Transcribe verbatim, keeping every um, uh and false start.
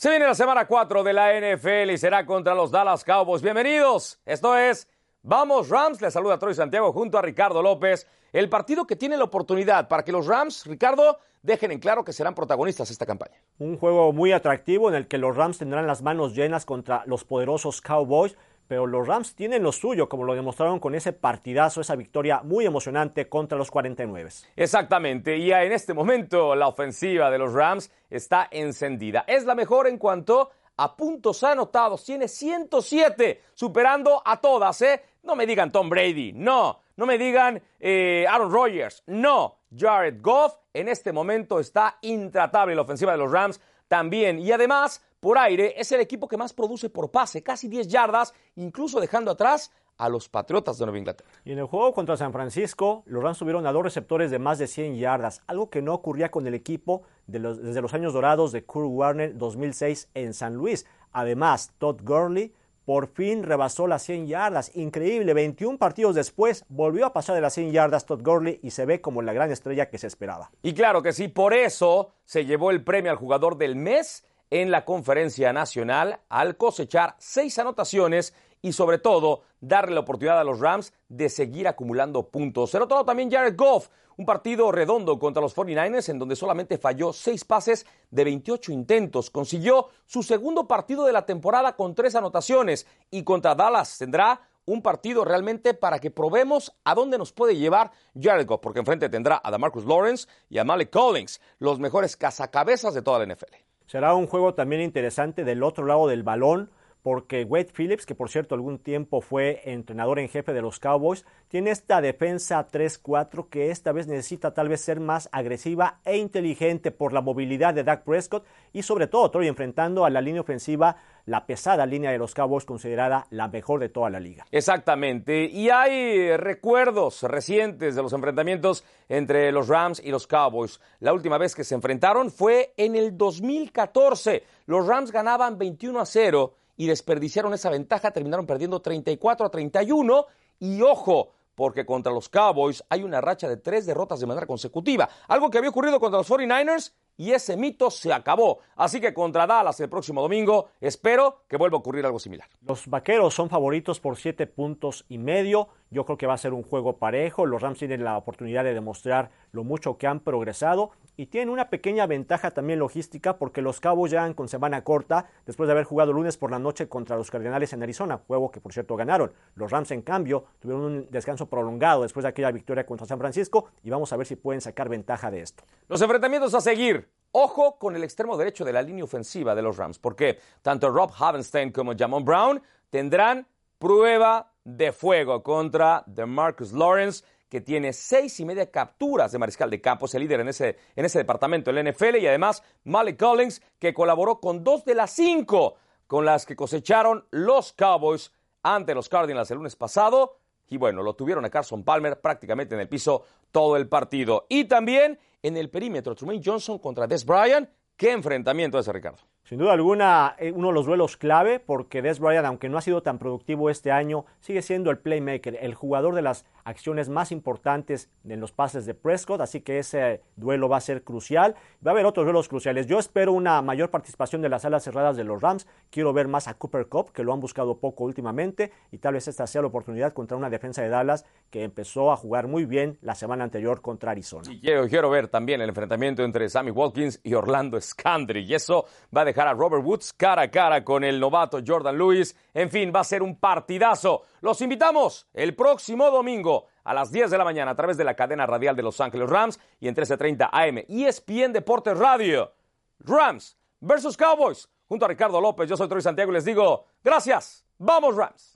Se viene la semana cuatro de la N F L y será contra los Dallas Cowboys. Bienvenidos, esto es Vamos Rams. Les saluda Troy Santiago junto a Ricardo López. El partido que tiene la oportunidad para que los Rams, Ricardo, dejen en claro que serán protagonistas esta campaña. Un juego muy atractivo en el que los Rams tendrán las manos llenas contra los poderosos Cowboys, pero los Rams tienen lo suyo, como lo demostraron con ese partidazo, esa victoria muy emocionante contra los cuarenta y nueve. Exactamente, y en este momento la ofensiva de los Rams está encendida. Es la mejor en cuanto a puntos anotados, tiene ciento siete, superando a todas, ¿eh? No me digan Tom Brady, no, no me digan eh, Aaron Rodgers, no. Jared Goff en este momento está intratable, la ofensiva de los Rams también, y además, por aire, es el equipo que más produce por pase, casi diez yardas, incluso dejando atrás a los Patriotas de Nueva Inglaterra. Y en el juego contra San Francisco, los Rams tuvieron a dos receptores de más de cien yardas, algo que no ocurría con el equipo de los, desde los años dorados de Kurt Warner dos mil seis en San Luis. Además, Todd Gurley por fin rebasó las cien yardas. Increíble, veintiún partidos después volvió a pasar de las cien yardas Todd Gurley y se ve como la gran estrella que se esperaba. Y claro que sí, por eso se llevó el premio al jugador del mes en la conferencia nacional al cosechar seis anotaciones y sobre todo darle la oportunidad a los Rams de seguir acumulando puntos. Del otro lado también Jared Goff, un partido redondo contra los cuarenta y nueve en donde solamente falló seis pases de veintiocho intentos. Consiguió su segundo partido de la temporada con tres anotaciones y contra Dallas tendrá un partido realmente para que probemos a dónde nos puede llevar Jared Goff, porque enfrente tendrá a DeMarcus Lawrence y a Malik Collins, los mejores cazacabezas de toda la N F L. Será un juego también interesante del otro lado del balón, porque Wade Phillips, que por cierto algún tiempo fue entrenador en jefe de los Cowboys, tiene esta defensa tres cuatro que esta vez necesita tal vez ser más agresiva e inteligente por la movilidad de Dak Prescott y sobre todo Troy enfrentando a la línea ofensiva, la pesada línea de los Cowboys considerada la mejor de toda la liga. Exactamente, y hay recuerdos recientes de los enfrentamientos entre los Rams y los Cowboys. La última vez que se enfrentaron fue en el dos mil catorce. Los Rams ganaban veintiuno a cero y desperdiciaron esa ventaja, terminaron perdiendo treinta y cuatro a treinta y uno, y ojo, porque contra los Cowboys hay una racha de tres derrotas de manera consecutiva, algo que había ocurrido contra los cuarenta y nueve ers, y ese mito se acabó. Así que contra Dallas el próximo domingo, espero que vuelva a ocurrir algo similar. Los Vaqueros son favoritos por siete puntos y medio. Yo creo que va a ser un juego parejo. Los Rams tienen la oportunidad de demostrar lo mucho que han progresado y tienen una pequeña ventaja también logística porque los Cowboys llegan con semana corta después de haber jugado lunes por la noche contra los Cardenales en Arizona, juego que por cierto ganaron. Los Rams en cambio tuvieron un descanso prolongado después de aquella victoria contra San Francisco y vamos a ver si pueden sacar ventaja de esto. Los enfrentamientos a seguir. Ojo con el extremo derecho de la línea ofensiva de los Rams, porque tanto Rob Havenstein como Jamon Brown tendrán prueba de fuego contra DeMarcus Lawrence, que tiene seis y media capturas de mariscal de campo, es el líder en ese, en ese departamento del N F L, y además Malik Collins, que colaboró con dos de las cinco con las que cosecharon los Cowboys ante los Cardinals el lunes pasado. Y bueno, lo tuvieron a Carson Palmer prácticamente en el piso todo el partido. Y también en el perímetro, Trumaine Johnson contra Dez Bryant. ¿Qué enfrentamiento ese, Ricardo? Sin duda alguna, uno de los duelos clave, porque Dez Bryant, aunque no ha sido tan productivo este año, sigue siendo el playmaker, el jugador de las acciones más importantes en los pases de Prescott, así que ese duelo va a ser crucial. Va a haber otros duelos cruciales. Yo espero una mayor participación de las alas cerradas de los Rams. Quiero ver más a Cooper Kupp, que lo han buscado poco últimamente, y tal vez esta sea la oportunidad contra una defensa de Dallas que empezó a jugar muy bien la semana anterior contra Arizona. Y quiero, quiero ver también el enfrentamiento entre Sammy Watkins y Orlando Scandrick, y eso va a dejar a Robert Woods cara a cara con el novato Jordan Lewis. En fin, va a ser un partidazo. Los invitamos el próximo domingo a las diez de la mañana a través de la cadena radial de Los Ángeles Rams y en trece treinta A M E S P N Deportes Radio. Rams versus Cowboys. Junto a Ricardo López, yo soy Troy Santiago y les digo gracias. ¡Vamos Rams!